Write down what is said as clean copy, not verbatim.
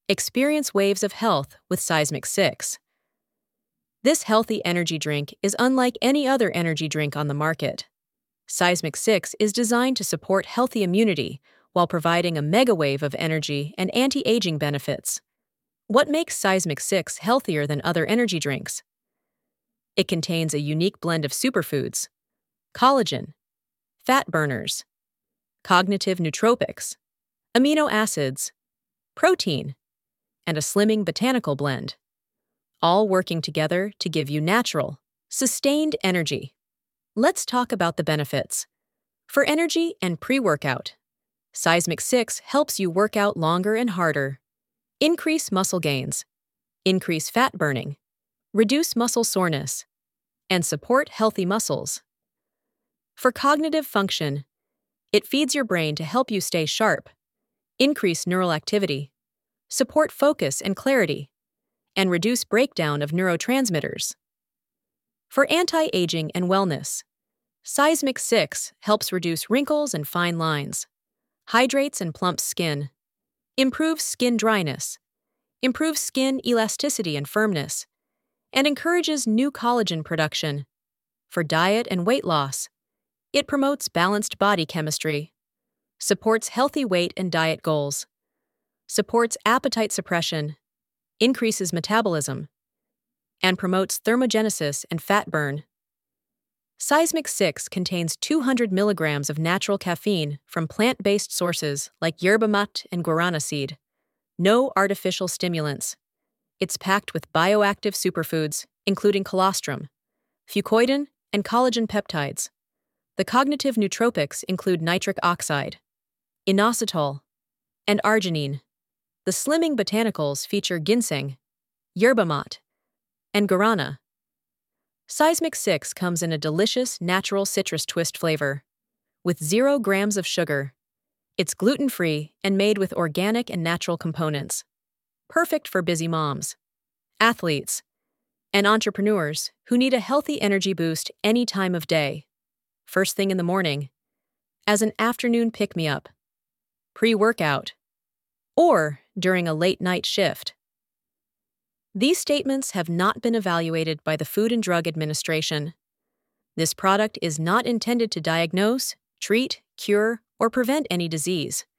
Experience waves of health with Seismic 6. This healthy energy drink is unlike any other energy drink on the market. Seismic 6 is designed to support healthy immunity while providing a mega wave of energy and anti-aging benefits. What makes Seismic 6 healthier than other energy drinks? It contains a unique blend of superfoods, collagen, fat burners, cognitive nootropics, amino acids, protein, and a slimming botanical blend, all working together to give you natural, sustained energy. Let's talk about the benefits. For energy and pre-workout, Seismic 6 helps you work out longer and harder, increase muscle gains, increase fat burning, reduce muscle soreness, and support healthy muscles. For cognitive function, it feeds your brain to help you stay sharp, increase neural activity, support focus and clarity, and reduce breakdown of neurotransmitters. For anti-aging and wellness, Seismic 6 helps reduce wrinkles and fine lines, hydrates and plumps skin, improves skin dryness, improves skin elasticity and firmness, and encourages new collagen production. For diet and weight loss, it promotes balanced body chemistry, supports healthy weight and diet goals, supports appetite suppression, increases metabolism, and promotes thermogenesis and fat burn. Seismic 6 contains 200 milligrams of natural caffeine from plant-based sources like yerba mate and guarana seed. No artificial stimulants. It's packed with bioactive superfoods, including colostrum, fucoidan, and collagen peptides. The cognitive nootropics include nitric oxide, inositol, and arginine. The slimming botanicals feature ginseng, yerba mate, and guarana. Seismic 6 comes in a delicious natural citrus twist flavor, with 0 grams of sugar. It's gluten-free and made with organic and natural components. Perfect for busy moms, athletes, and entrepreneurs who need a healthy energy boost any time of day. First thing in the morning, as an afternoon pick-me-up, pre-workout, or during a late-night shift. These statements have not been evaluated by the Food and Drug Administration. This product is not intended to diagnose, treat, cure, or prevent any disease.